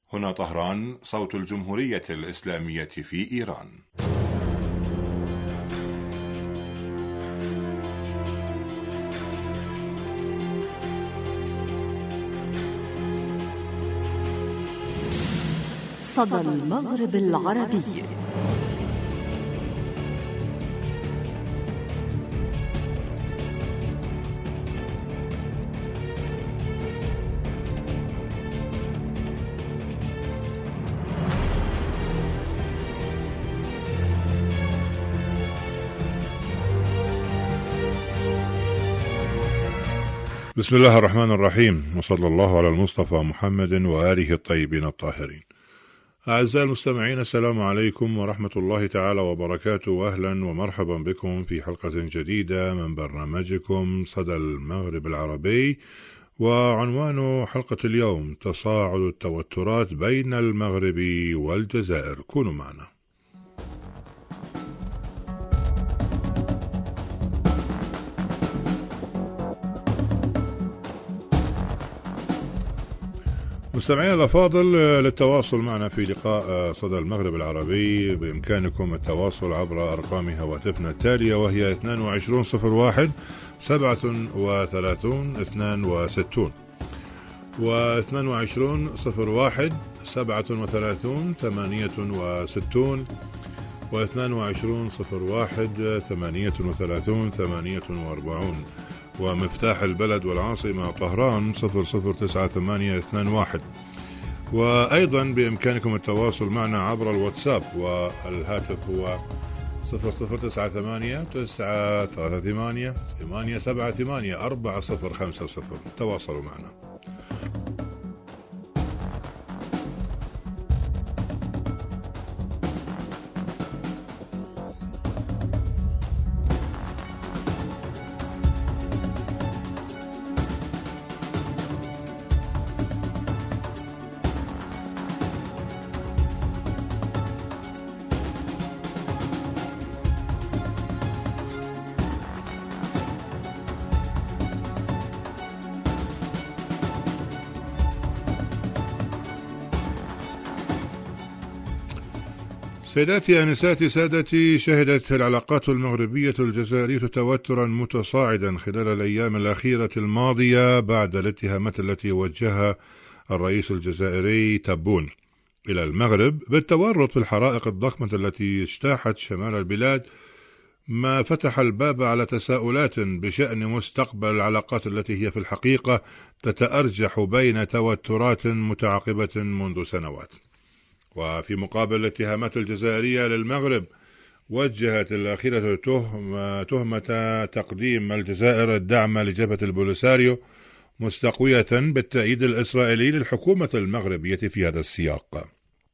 هنا طهران، صوت الجمهورية الإسلامية في إيران. صدى المغرب العربي. بسم الله الرحمن الرحيم، وصلى الله على المصطفى محمد وآله الطيبين الطاهرين. أعزائي المستمعين، السلام عليكم ورحمة الله تعالى وبركاته، وأهلا ومرحبا بكم في حلقة جديدة من برنامجكم صدى المغرب العربي، وعنوان حلقة اليوم تصاعد التوترات بين المغرب والجزائر. كونوا معنا. مستمعينا الأفاضل، للتواصل معنا في لقاء صدى المغرب العربي بإمكانكم التواصل عبر أرقام هواتفنا التالية، وهي 2201 37 62 و2201 37 68 و2201 38 48 ومفتاح البلد والعاصمة طهران 009821. وأيضا بإمكانكم التواصل معنا عبر الواتساب، والهاتف هو 0098 938 878 4050. تواصلوا معنا. سيداتي أنساتي سادتي، شهدت العلاقات المغربية الجزائرية توترا متصاعدا خلال الأيام الأخيرة الماضية بعد الاتهامات التي وجهها الرئيس الجزائري تبون إلى المغرب بالتورط في الحرائق الضخمة التي اجتاحت شمال البلاد، ما فتح الباب على تساؤلات بشأن مستقبل العلاقات التي هي في الحقيقة تتأرجح بين توترات متعاقبة منذ سنوات. وفي مقابل الاتهامات الجزائرية للمغرب، وجهت الأخيرة تهمة تقديم الجزائر الدعم لجبهة البوليساريو، مستقوية بالتأييد الإسرائيلي للحكومة المغربية في هذا السياق.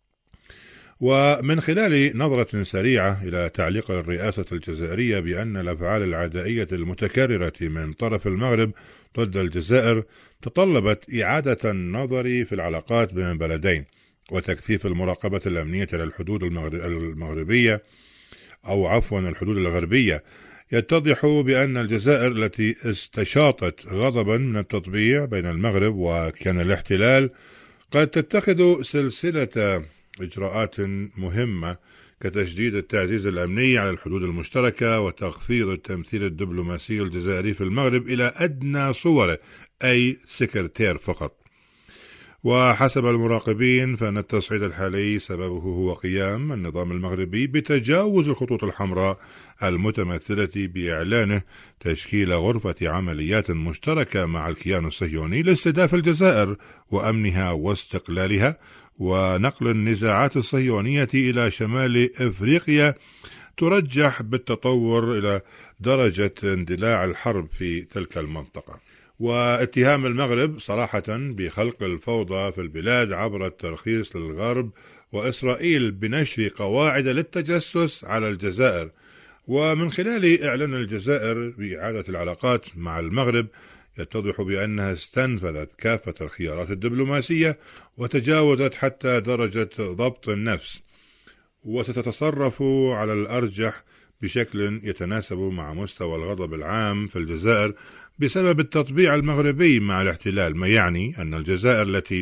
ومن خلال نظرة سريعة إلى تعليق الرئاسة الجزائرية بأن الأفعال العدائية المتكررة من طرف المغرب ضد الجزائر تطلبت إعادة النظر في العلاقات بين البلدين، وتكثيف المراقبة الأمنية على الحدود المغربية الحدود الغربية. يتضح بأن الجزائر التي استشاطت غضبا من التطبيع بين المغرب وكان الاحتلال قد تتخذ سلسلة إجراءات مهمة كتشديد التعزيز الأمني على الحدود المشتركة، وتخفيض التمثيل الدبلوماسي الجزائري في المغرب إلى أدنى صوره، أي سكرتير فقط. وحسب المراقبين فإن التصعيد الحالي سببه هو قيام النظام المغربي بتجاوز الخطوط الحمراء المتمثلة بإعلانه تشكيل غرفة عمليات مشتركة مع الكيان الصهيوني لاستهداف الجزائر وأمنها واستقلالها، ونقل النزاعات الصهيونية إلى شمال إفريقيا ترجح بالتطور إلى درجة اندلاع الحرب في تلك المنطقة. واتهام المغرب صراحة بخلق الفوضى في البلاد عبر الترخيص للغرب وإسرائيل بنشر قواعد للتجسس على الجزائر، ومن خلال إعلان الجزائر بإعادة العلاقات مع المغرب يتضح بأنها استنفذت كافة الخيارات الدبلوماسية وتجاوزت حتى درجة ضبط النفس، وستتصرف على الأرجح بشكل يتناسب مع مستوى الغضب العام في الجزائر بسبب التطبيع المغربي مع الاحتلال، ما يعني أن الجزائر التي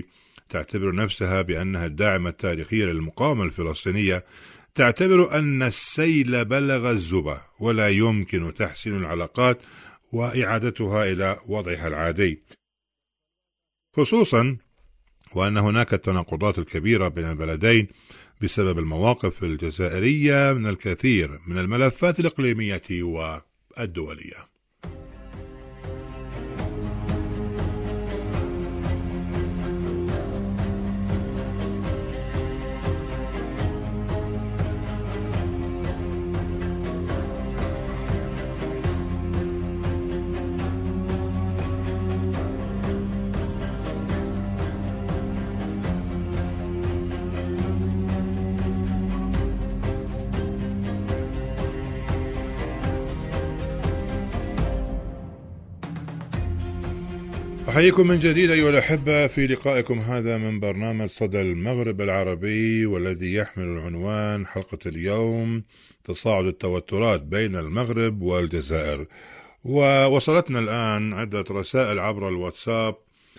تعتبر نفسها بأنها الداعمة التاريخية للمقاومة الفلسطينية، تعتبر أن السيل بلغ الزبا ولا يمكن تحسين العلاقات وإعادتها إلى وضعها العادي، خصوصا وأن هناك التناقضات الكبيرة بين البلدين بسبب المواقف الجزائرية من الكثير من الملفات الإقليمية والدولية. أحييكم من جديد أيها الأحبة في لقائكم هذا من برنامج صدى المغرب العربي، والذي يحمل العنوان حلقة اليوم تصاعد التوترات بين المغرب والجزائر. ووصلتنا الآن عدة رسائل عبر الواتساب،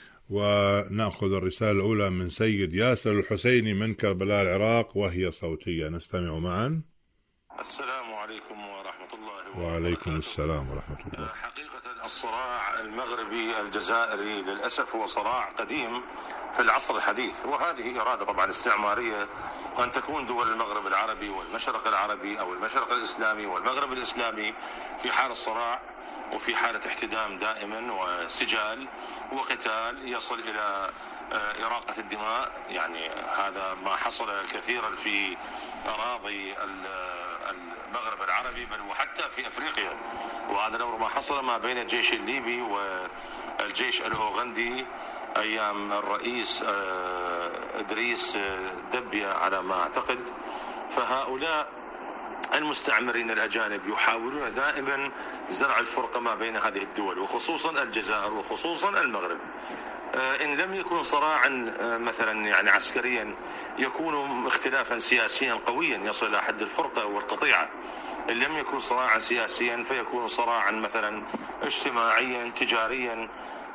ونأخذ الرسالة الأولى من سيد ياسر الحسيني من كربلاء العراق، وهي صوتية، نستمع معا. السلام عليكم ورحمة الله وبركاته. وعليكم السلام ورحمة الله. حقيقة الصراع المغربي الجزائري للأسف هو صراع قديم في العصر الحديث، وهذه إرادة طبعا استعمارية أن تكون دول المغرب العربي والمشرق العربي أو المشرق الإسلامي والمغرب الإسلامي في حال الصراع وفي حالة احتدام دائما وسجال وقتال يصل إلى إراقة الدماء. يعني هذا ما حصل كثيرا في أراضي المغرب العربي بل وحتى في أفريقيا، وهذا الأمر ما حصل ما بين الجيش الليبي والجيش الأوغندي أيام الرئيس إدريس دبية على ما أعتقد. فهؤلاء المستعمرين الأجانب يحاولون دائما زرع الفرقة ما بين هذه الدول، وخصوصا الجزائر وخصوصا المغرب. إن لم يكن صراعا مثلا يعني عسكريا، يكون اختلافا سياسيا قويا يصل إلى حد الفرقة والقطيعة. إن لم يكن صراعا سياسيا فيكون صراعا مثلا اجتماعيا تجاريا.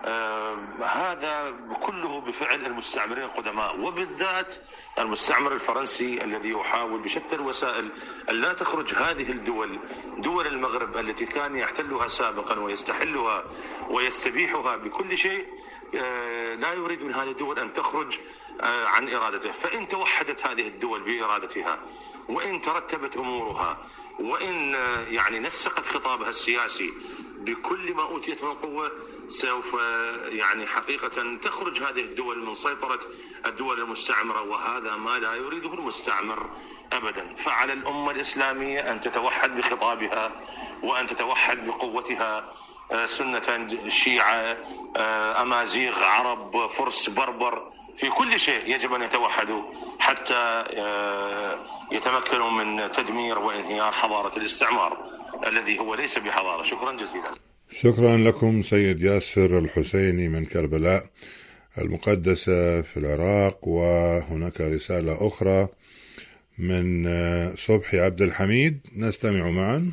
هذا كله بفعل المستعمرين القدماء، وبالذات المستعمر الفرنسي الذي يحاول بشتى الوسائل أن لا تخرج هذه الدول، دول المغرب التي كان يحتلها سابقا ويستحلها ويستبيحها بكل شيء، لا يريد من هذه الدول أن تخرج عن إرادته. فإن توحدت هذه الدول بإرادتها، وإن ترتبت أمورها، وإن يعني نسقت خطابها السياسي بكل ما أوتيت من قوة، سوف يعني حقيقة تخرج هذه الدول من سيطرة الدول المستعمرة، وهذا ما لا يريده المستعمر أبدا. فعلى الأمة الإسلامية أن تتوحد بخطابها وأن تتوحد بقوتها، سنة شيعة أمازيغ عرب فرس بربر، في كل شيء يجب أن يتوحدوا حتى يتمكنوا من تدمير وانهيار حضارة الاستعمار الذي هو ليس بحضارة. شكرا جزيلا. شكرا لكم سيد ياسر الحسيني من كربلاء المقدسة في العراق. وهناك رسالة أخرى من صبحي عبد الحميد، نستمع معا.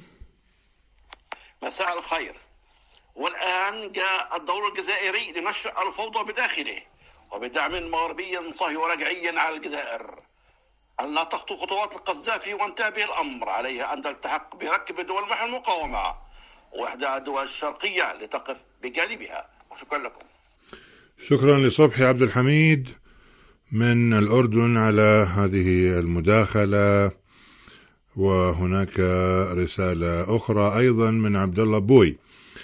مساء الخير. والآن جاء الدور الجزائري لنشر الفوضى بداخله وبدعم مغربي صهيوني رجعي على الجزائر أن لا تخطو خطوات القذافي وانتهى به الأمر. عليها أن تلتحق بركب دول محور المقاومة وإحدى الدول الشرقية لتقف بجانبها. وشكرا لكم. شكرا لصبحي عبد الحميد من الأردن على هذه المداخلة. وهناك رسالة أخرى أيضا من عبد الله بوي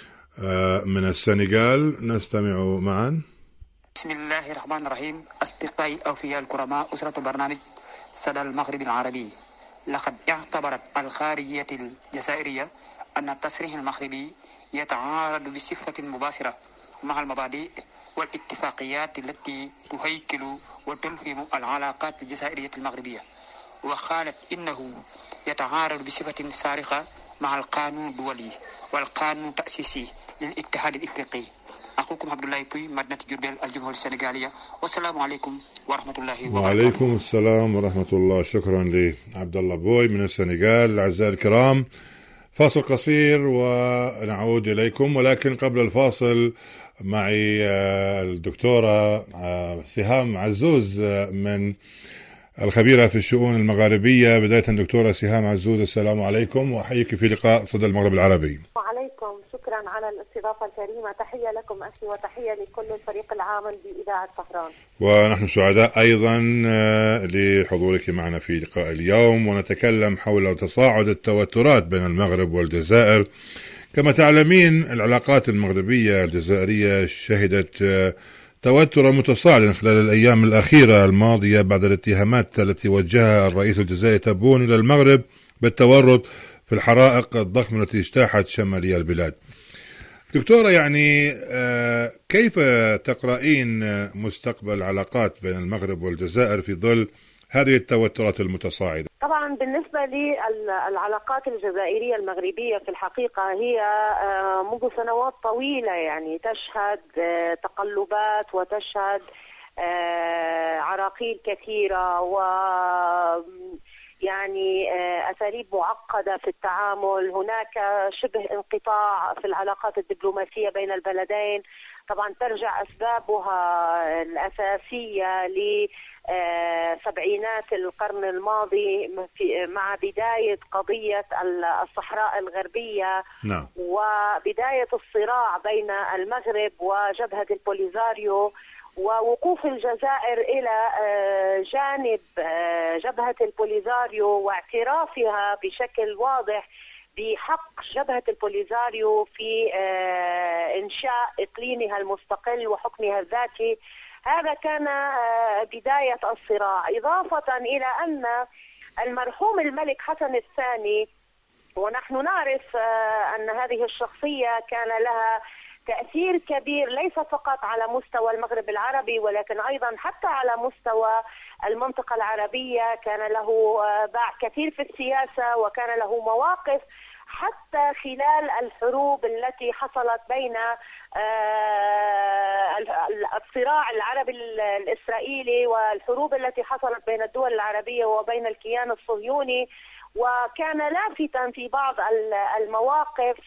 من السنغال، نستمع معا. بسم الله الرحمن الرحيم. أصدقائي الأوفياء الكرماء، أسرة برنامج صدى المغرب العربي، لقد اعتبرت الخارجية الجزائرية أن التصريح المغربي يتعارض بصفة مباشرة مع المبادئ والاتفاقيات التي تهيكل وتلهم العلاقات الجزائرية المغربية، وقالت إنه يتعارض بصفة صارخة مع القانون الدولي والقانون التأسيسي للاتحاد الإفريقي. أخوكم عبد الله بوي، مدينة جربيل، الجمهورية السنغالية، والسلام عليكم ورحمة الله وبركاته. وعليكم السلام ورحمة الله. شكرا لعبد الله بوي من السنغال. أعزائي الكرام، فاصل قصير ونعود إليكم، ولكن قبل الفاصل معي الدكتورة سهام عزوز من الخبيرة في الشؤون المغاربية. بداية دكتورة سهام عزوز، السلام عليكم وأحييك في لقاء صدى المغرب العربي. وعليكم، شكرا على الاستضافة الكريمة. تحية لكم أخي وتحية لكل الفريق العامل بإذاعة طهران. ونحن سعداء أيضا لحضورك معنا في لقاء اليوم، ونتكلم حول تصاعد التوترات بين المغرب والجزائر. كما تعلمين العلاقات المغربية الجزائرية شهدت توتر متصاعد خلال الأيام الأخيرة الماضية بعد الاتهامات التي وجهها الرئيس الجزائري تبون إلى المغرب بالتورط في الحرائق الضخمة التي اجتاحت شمالي البلاد. دكتورة، يعني كيف تقرأين مستقبل العلاقات بين المغرب والجزائر في ظل هذه التوترات المتصاعدة؟ طبعا بالنسبة للعلاقات الجزائرية المغربية في الحقيقة هي منذ سنوات طويلة يعني تشهد تقلبات وتشهد عراقيل كثيرة و يعني أساليب معقدة في التعامل. هناك شبه انقطاع في العلاقات الدبلوماسية بين البلدين. طبعا ترجع أسبابها الأساسية لسبعينات القرن الماضي مع بداية قضية الصحراء الغربية. نعم. وبداية الصراع بين المغرب وجبهة البوليزاريو، ووقوف الجزائر إلى جانب جبهة البوليزاريو واعترافها بشكل واضح بحق جبهة البوليزاريو في إنشاء إقليمها المستقل وحكمها الذاتي. هذا كان بداية الصراع، إضافة إلى أن المرحوم الملك حسن الثاني، ونحن نعرف أن هذه الشخصية كان لها تأثير كبير ليس فقط على مستوى المغرب العربي ولكن أيضا حتى على مستوى المنطقة العربية. كان له باع كثير في السياسة وكان له مواقف حتى خلال الحروب التي حصلت بين الصراع العربي الإسرائيلي والحروب التي حصلت بين الدول العربية وبين الكيان الصهيوني. وكان لافتا في بعض المواقف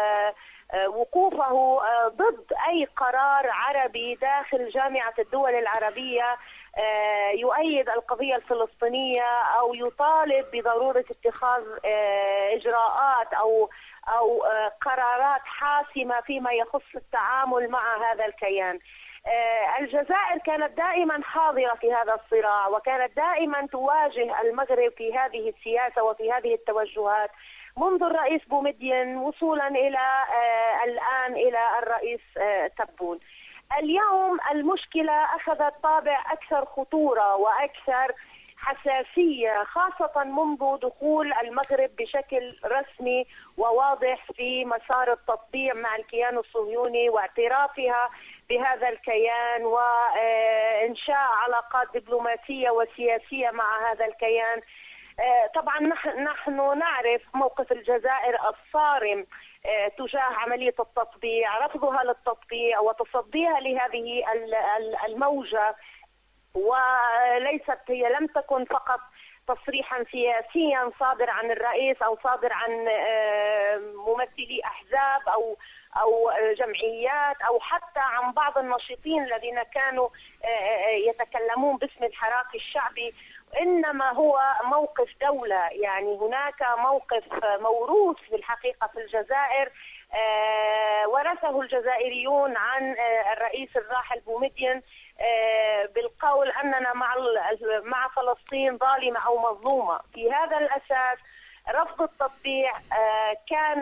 وقوفه ضد أي قرار عربي داخل جامعة الدول العربية يؤيد القضية الفلسطينية أو يطالب بضرورة اتخاذ إجراءات أو قرارات حاسمة فيما يخص التعامل مع هذا الكيان. الجزائر كانت دائما حاضرة في هذا الصراع، وكانت دائما تواجه المغرب في هذه السياسة وفي هذه التوجهات منذ الرئيس بومدين وصولا إلى الآن إلى الرئيس تبون. اليوم المشكلة أخذت طابع أكثر خطورة وأكثر حساسية، خاصة منذ دخول المغرب بشكل رسمي وواضح في مسار التطبيع مع الكيان الصهيوني واعترافها بهذا الكيان وإنشاء علاقات دبلوماسية وسياسية مع هذا الكيان. طبعا نحن نعرف موقف الجزائر الصارم تجاه عملية التطبيع، رفضها للتطبيع وتصديها لهذه الموجة. وليست هي لم تكن فقط تصريحا سياسيا صادر عن الرئيس أو صادر عن ممثلي أحزاب أو جمعيات أو حتى عن بعض الناشطين الذين كانوا يتكلمون باسم الحراك الشعبي، إنما هو موقف دولة. يعني هناك موقف موروث في الحقيقة في الجزائر ورثه الجزائريون عن الرئيس الراحل بومدين بالقول أننا مع فلسطين ظالمة أو مظلومة. في هذا الأساس رفض التطبيع كان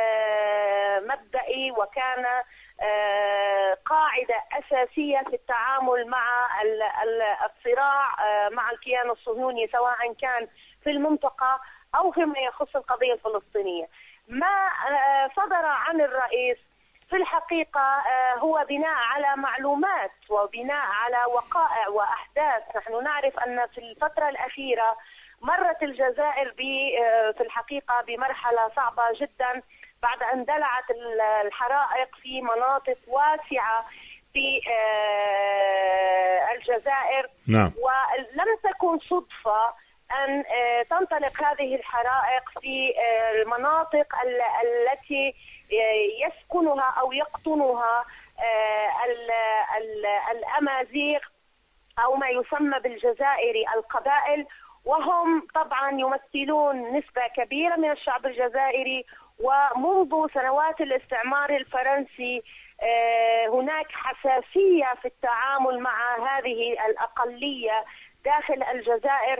مبدئي وكان قاعدة أساسية في التعامل مع الصراع مع الكيان الصهيوني، سواء كان في المنطقة أو فيما يخص القضية الفلسطينية. ما صدر عن الرئيس في الحقيقة هو بناء على معلومات وبناء على وقائع وأحداث. نحن نعرف أن في الفترة الأخيرة مرت الجزائر في الحقيقة بمرحلة صعبة جدا بعد أن دلعت الحرائق في مناطق واسعة في الجزائر. نعم. ولم تكن صدفة أن تنطلق هذه الحرائق في المناطق التي يسكنها أو يقطنها الأمازيغ أو ما يسمى بالجزائري القبائل، وهم طبعا يمثلون نسبة كبيرة من الشعب الجزائري. ومنذ سنوات الاستعمار الفرنسي هناك حساسية في التعامل مع هذه الأقلية داخل الجزائر.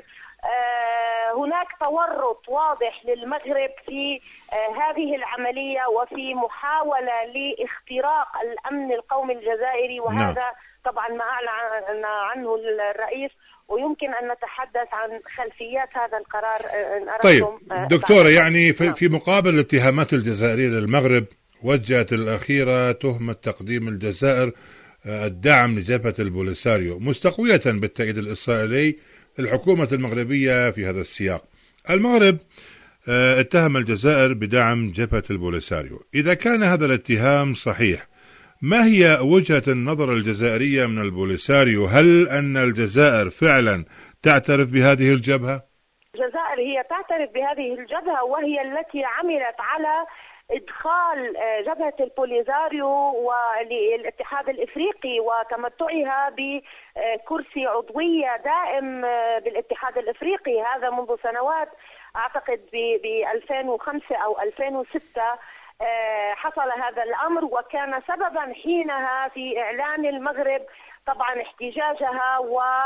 هناك تورط واضح للمغرب في هذه العملية وفي محاولة لاختراق الأمن القومي الجزائري، وهذا طبعا ما أعلن عنه الرئيس، ويمكن أن نتحدث عن خلفيات هذا القرار إن أردتم. طيب دكتورة، يعني في مقابل الاتهامات الجزائرية للمغرب، وجهت الأخيرة تهمة تقديم الجزائر الدعم لجبهة البوليساريو، مستقوية بالتأييد الإسرائيلي الحكومة المغربية في هذا السياق. المغرب اتهم الجزائر بدعم جبهة البوليساريو. إذا كان هذا الاتهام صحيح، ما هي وجهة النظر الجزائرية من البوليساريو؟ هل أن الجزائر فعلا تعترف بهذه الجبهة؟ الجزائر هي تعترف بهذه الجبهة، وهي التي عملت على إدخال جبهة البوليساريو وللاتحاد الإفريقي وتمتعها بكرسي عضوية دائم بالاتحاد الإفريقي، هذا منذ سنوات، أعتقد ب 2005 أو 2006 حصل هذا الأمر، وكان سببا حينها في إعلان المغرب طبعا احتجاجها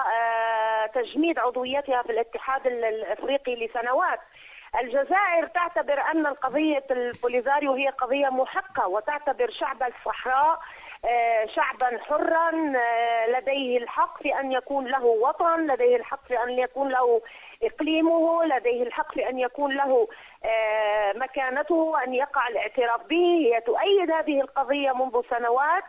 وتجميد عضويتها في الاتحاد الإفريقي لسنوات. الجزائر تعتبر أن القضية البوليساريو هي قضية محقة، وتعتبر شعب الصحراء شعبا حرا لديه الحق في أن يكون له وطن، لديه الحق في أن يكون له إقليمه، لديه الحق في أن يكون له مكانته وأن يقع الاعتراف به. هي تؤيد هذه القضية منذ سنوات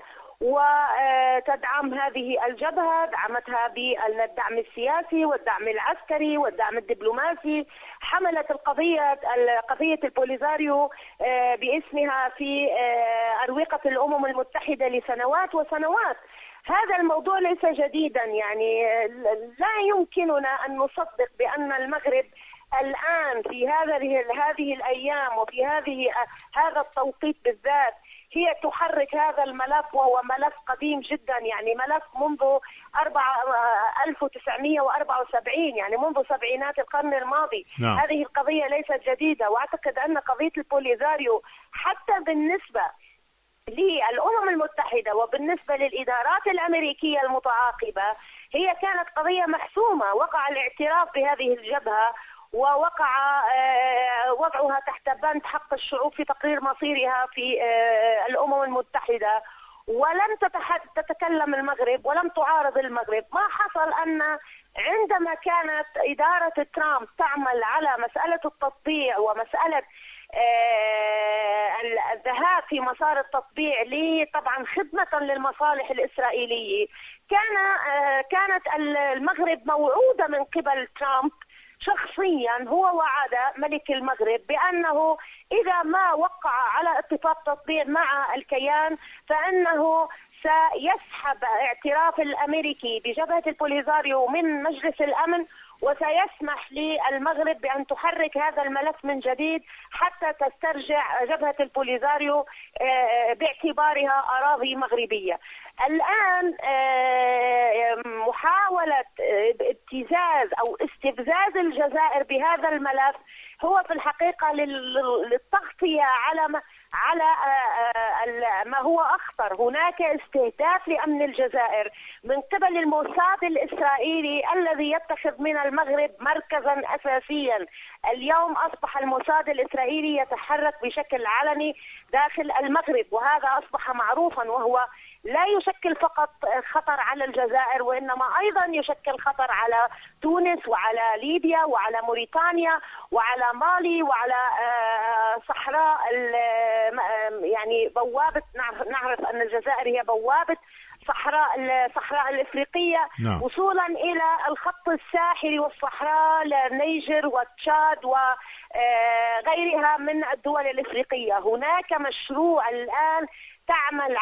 وتدعم هذه الجبهة، دعمتها بالدعم السياسي والدعم العسكري والدعم الدبلوماسي، حملت قضية البوليساريو باسمها في أروقة الأمم المتحدة لسنوات وسنوات. هذا الموضوع ليس جديدا، يعني لا يمكننا أن نصدق بأن المغرب الآن في هذه الأيام وفي هذا التوقيت بالذات هي تحرك هذا الملف، وهو ملف قديم جدا، يعني ملف منذ 1974، يعني منذ سبعينات القرن الماضي. نعم. هذه القضية ليست جديدة، وأعتقد أن قضية البوليساريو حتى بالنسبة للأمم المتحدة وبالنسبة للإدارات الأمريكية المتعاقبة هي كانت قضية محسومة. وقع الاعتراف بهذه الجبهة ووقع وضعها تحت بند حق الشعوب في تقرير مصيرها في الأمم المتحدة، ولم تتكلم المغرب ولم تعارض المغرب. ما حصل أن عندما كانت إدارة ترامب تعمل على مسألة التطبيع ومسألة الذهاب في مسار التطبيع طبعا خدمة للمصالح الإسرائيلية، كانت المغرب موعودة من قبل ترامب شخصيا، هو وعد ملك المغرب بأنه إذا ما وقع على اتفاق تطبيع مع الكيان فإنه سيسحب اعتراف الأمريكي بجبهة البوليساريو من مجلس الأمن، وسيسمح للمغرب بأن تحرك هذا الملف من جديد حتى تسترجع جبهة البوليساريو باعتبارها أراضي مغربية. الآن محاولة ابتزاز أو استفزاز الجزائر بهذا الملف هو في الحقيقة للتغطية على ما هو أخطر. هناك استهداف لأمن الجزائر من قبل الموساد الإسرائيلي الذي يتخذ من المغرب مركزا أساسيا. اليوم أصبح الموساد الإسرائيلي يتحرك بشكل علني داخل المغرب، وهذا أصبح معروفا، وهو لا يشكل فقط خطر على الجزائر وإنما أيضا يشكل خطر على تونس وعلى ليبيا وعلى موريتانيا وعلى مالي وعلى صحراء، يعني بوابة. نعرف أن الجزائر هي بوابة الصحراء الإفريقية. نعم. وصولا إلى الخط الساحلي والصحراء لنيجر وتشاد وغيرها من الدول الإفريقية. هناك مشروع الآن يعمل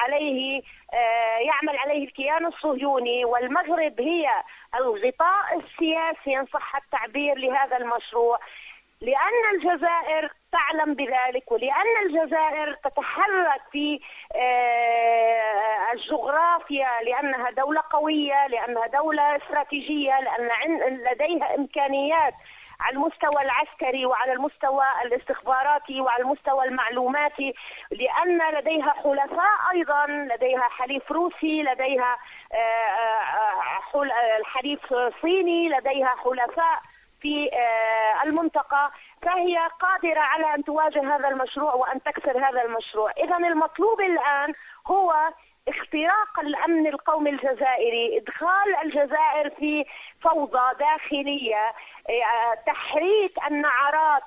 عليه الكيان الصهيوني، والمغرب هي الغطاء السياسي إن صح التعبير لهذا المشروع. لأن الجزائر تعلم بذلك، ولأن الجزائر تتحرك في الجغرافيا، لأنها دولة قوية، لأنها دولة استراتيجية، لأن لديها إمكانيات على المستوى العسكري وعلى المستوى الاستخباراتي وعلى المستوى المعلوماتي، لأن لديها حلفاء أيضا، لديها حليف روسي، لديها حليف صيني، لديها حلفاء في المنطقة، فهي قادرة على أن تواجه هذا المشروع وأن تكسر هذا المشروع. إذا المطلوب الآن هو اختراق الأمن القومي الجزائري، إدخال الجزائر في فوضى داخلية، تحريك النعرات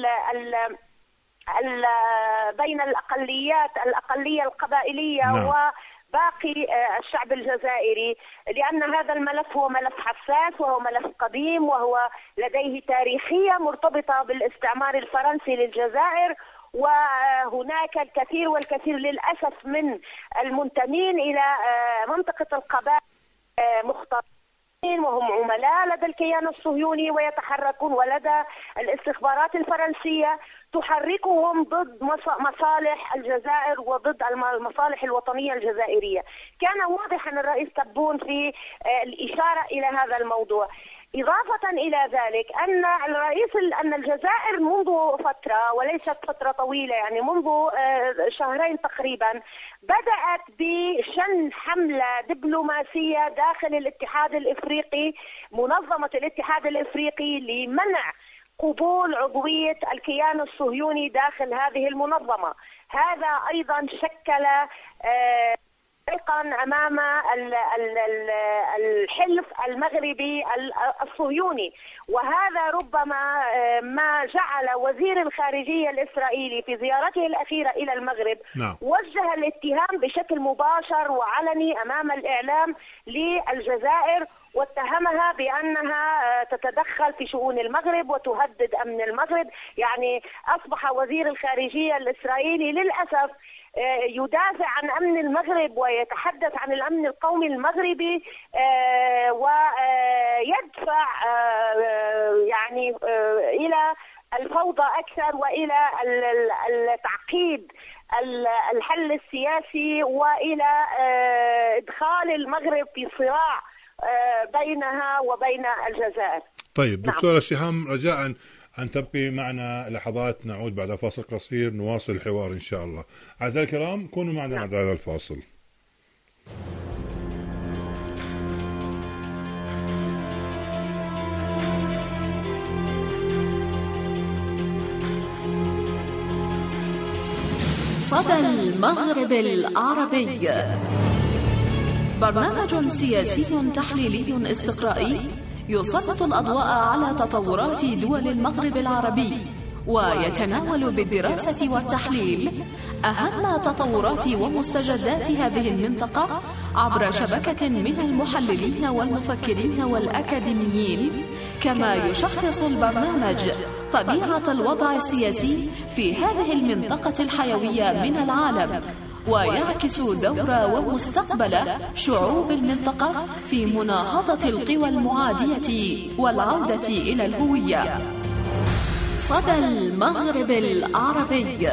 بين الأقلية القبائلية وباقي الشعب الجزائري، لأن هذا الملف هو ملف حساس وهو ملف قديم وهو لديه تاريخية مرتبطة بالاستعمار الفرنسي للجزائر، وهناك الكثير والكثير للأسف من المنتمين إلى منطقة القبائل مختلفين وهم عملاء لدى الكيان الصهيوني ويتحركون، ولدى الاستخبارات الفرنسية تحركهم ضد مصالح الجزائر وضد المصالح الوطنية الجزائرية. كان واضحا الرئيس تبون في الإشارة إلى هذا الموضوع. إضافة إلى ذلك أن الجزائر منذ فترة وليست فترة طويلة، يعني منذ شهرين تقريبا، بدأت بشن حملة دبلوماسية داخل الاتحاد الإفريقي، منظمة الاتحاد الإفريقي، لمنع قبول عضوية الكيان الصهيوني داخل هذه المنظمة. هذا أيضا شكل أمام الحلف المغربي الصهيوني، وهذا ربما ما جعل وزير الخارجية الإسرائيلي في زيارته الأخيرة إلى المغرب وجه الاتهام بشكل مباشر وعلني أمام الإعلام للجزائر، واتهمها بأنها تتدخل في شؤون المغرب وتهدد أمن المغرب. يعني أصبح وزير الخارجية الإسرائيلي للأسف يدافع عن أمن المغرب ويتحدث عن الأمن القومي المغربي، ويدفع يعني إلى الفوضى أكثر وإلى تعقيد الحل السياسي وإلى إدخال المغرب في صراع بينها وبين الجزائر. طيب دكتورة سهام، رجاء أن تبقي معنا لحظات، نعود بعد فاصل قصير نواصل الحوار إن شاء الله. أعزائي الكرام كونوا معنا بعد هذا الفاصل. صدى المغرب العربي، برنامج سياسي تحليلي استقرائي يسلط الأضواء على تطورات دول المغرب العربي، ويتناول بالدراسة والتحليل أهم تطورات ومستجدات هذه المنطقة عبر شبكة من المحللين والمفكرين والأكاديميين، كما يشخص البرنامج طبيعة الوضع السياسي في هذه المنطقة الحيوية من العالم، ويعكس دور ومستقبل شعوب المنطقة في مناهضة القوى المعادية والعودة إلى الهوية. صدى المغرب العربي.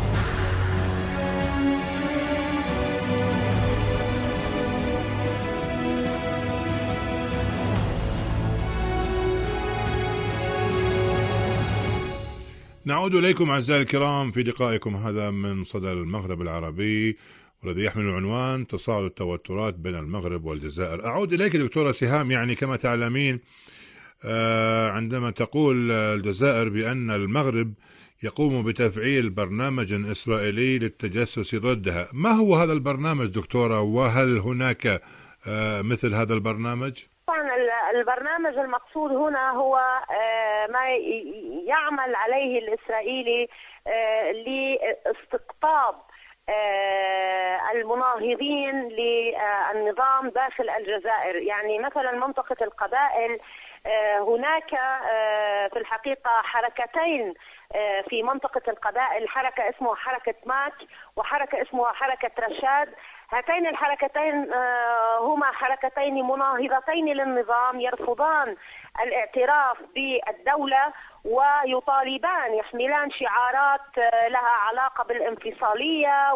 نعود إليكم أعزائي الكرام في لقائكم هذا من صدى المغرب العربي، والذي يحمل عنوان تصاعد التوترات بين المغرب والجزائر. أعود إليك دكتورة سهام، يعني كما تعلمين عندما تقول الجزائر بأن المغرب يقوم بتفعيل برنامج إسرائيلي للتجسس ضدها، ما هو هذا البرنامج دكتورة، وهل هناك مثل هذا البرنامج؟ طبعا البرنامج المقصود هنا هو ما يعمل عليه الإسرائيلي لاستقطاب المناهضين للنظام داخل الجزائر. يعني مثلا منطقة القبائل، هناك في الحقيقة حركتين في منطقة القبائل، حركة اسمها حركة ماك وحركة اسمها حركة رشاد. هاتين الحركتين هما حركتين مناهضتين للنظام، يرفضان الاعتراف بالدولة ويطالبان، يحملان شعارات لها علاقة بالانفصالية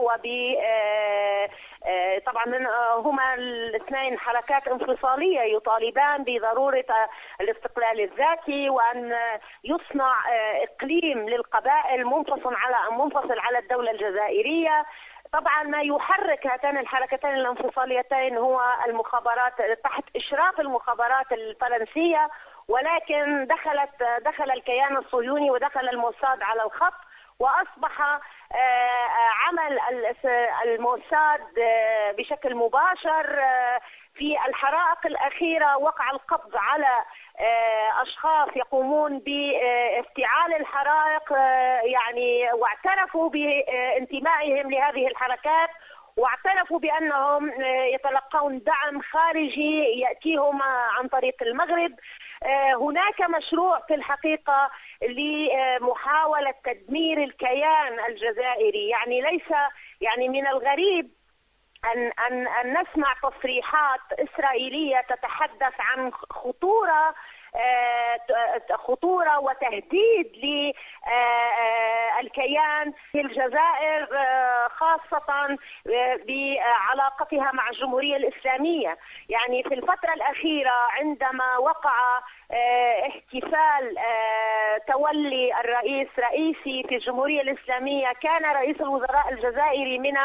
طبعا هما الاثنين حركات انفصالية يطالبان بضرورة الاستقلال الذاتي، وأن يصنع إقليم للقبائل منفصل على الدولة الجزائرية. طبعا ما يحرك هاتين الحركتين الانفصاليتين هو المخابرات تحت إشراف المخابرات الفرنسية، ولكن دخل الكيان الصهيوني ودخل الموساد على الخط، وأصبح عمل الموساد بشكل مباشر. في الحرائق الأخيرة وقع القبض على أشخاص يقومون بافتعال الحرائق، يعني واعترفوا بانتمائهم لهذه الحركات، واعترفوا بأنهم يتلقون دعم خارجي يأتيهم عن طريق المغرب. هناك مشروع في الحقيقة لمحاولة تدمير الكيان الجزائري، يعني ليس يعني من الغريب أن نسمع تصريحات إسرائيلية تتحدث عن خطورة وتهديد للكيان في الجزائر، خاصة بعلاقتها مع الجمهورية الإسلامية. يعني في الفترة الأخيرة عندما وقع احتفال تولي الرئيس رئيسي في الجمهورية الإسلامية، كان رئيس الوزراء الجزائري من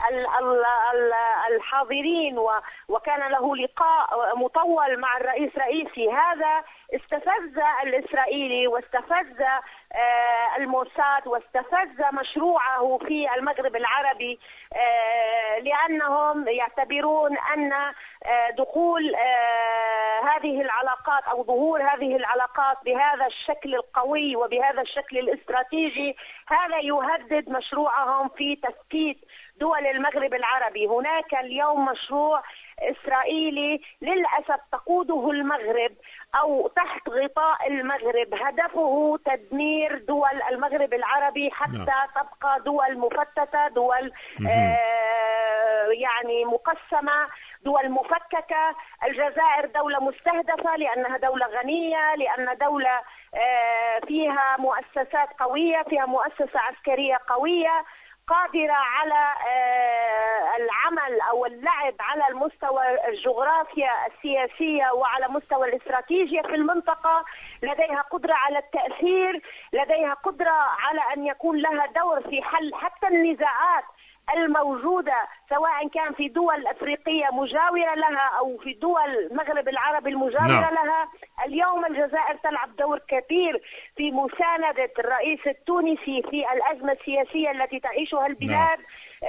الحاضرين، وكان له لقاء مطول مع الرئيس رئيسي. هذا استفز الإسرائيلي واستفز الموساد واستفز مشروعه في المغرب العربي، لأنهم يعتبرون أن دخول هذه العلاقات أو ظهور هذه العلاقات بهذا الشكل القوي وبهذا الشكل الاستراتيجي هذا يهدد مشروعهم في تفتيت دول المغرب العربي. هناك اليوم مشروع إسرائيلي للأسف تقوده المغرب أو تحت غطاء المغرب، هدفه تدمير دول المغرب العربي حتى تبقى دول مفتتة، دول يعني مقسمة، دول مفككة. الجزائر دولة مستهدفة لأنها دولة غنية، لأن دولة فيها مؤسسات قوية، فيها مؤسسة عسكرية قوية قادرة على العمل أو اللعب على المستوى الجغرافيا السياسية وعلى مستوى الاستراتيجية في المنطقة. لديها قدرة على التأثير، لديها قدرة على أن يكون لها دور في حل حتى النزاعات الموجودة، سواء كان في دول أفريقية مجاورة لها أو في دول المغرب العربي المجاورة لها. اليوم الجزائر تلعب دور كبير في مساندة الرئيس التونسي في الأزمة السياسية التي تعيشها البلاد.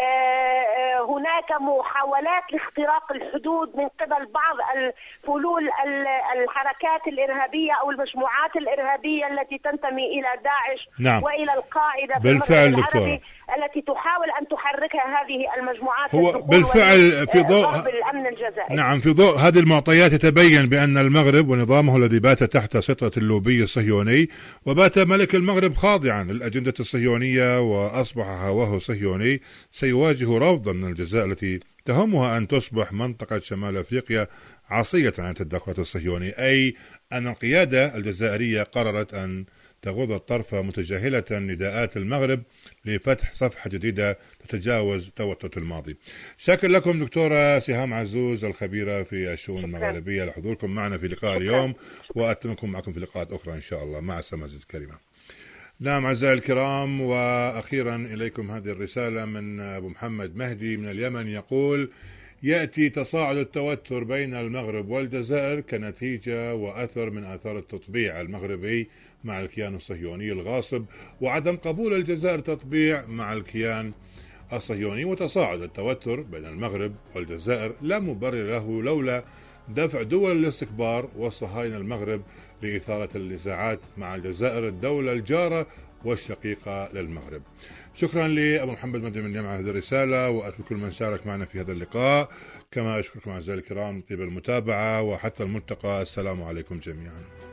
هناك محاولات لاختراق الحدود من قبل بعض الفلول الحركات الإرهابية أو المجموعات الإرهابية التي تنتمي إلى داعش وإلى القاعدة في المغرب العربي التي تحاول أن تحركها هذه المجموعات. هو بالفعل في ضوء الأمن الجزائري. نعم، في ضوء هذه المعطيات يتبين بأن المغرب ونظامه الذي بات تحت سيطرة اللوبي الصهيوني، وبات ملك المغرب خاضعا للأجندة الصهيونية وأصبح هواه صهيوني، سيواجه رفضا من الجزائر التي تهمها أن تصبح منطقة شمال أفريقيا عصية عن التدخل الصهيوني، أي أن القيادة الجزائرية قررت أن تغض الطرف متجاهلة نداءات المغرب لفتح صفحة جديدة تتجاوز توتر الماضي. شاكر لكم دكتورة سهام عزوز الخبيرة في الشؤون المغاربية لحضوركم معنا في لقاء اليوم، وأتمنى معكم في لقاءات أخرى إن شاء الله. مع السلامة عزيز الكريمة. نعم أعزائي الكرام، وأخيرا إليكم هذه الرسالة من أبو محمد مهدي من اليمن، يقول: يأتي تصاعد التوتر بين المغرب والجزائر كنتيجة وأثر من آثار التطبيع المغربي مع الكيان الصهيوني الغاصب وعدم قبول الجزائر تطبيع مع الكيان الصهيوني، وتصاعد التوتر بين المغرب والجزائر لا مبرر له لولا دفع دول الاستكبار وصهاينة المغرب لإثارة النزاعات مع الجزائر الدولة الجارة والشقيقة للمغرب. شكرا لأبو محمد مدني من جمع هذه الرسالة، وأشكر كل من شارك معنا في هذا اللقاء، كما أشكركم أعزائي الكرام طيب المتابعة، وحتى الملتقى. السلام عليكم جميعا.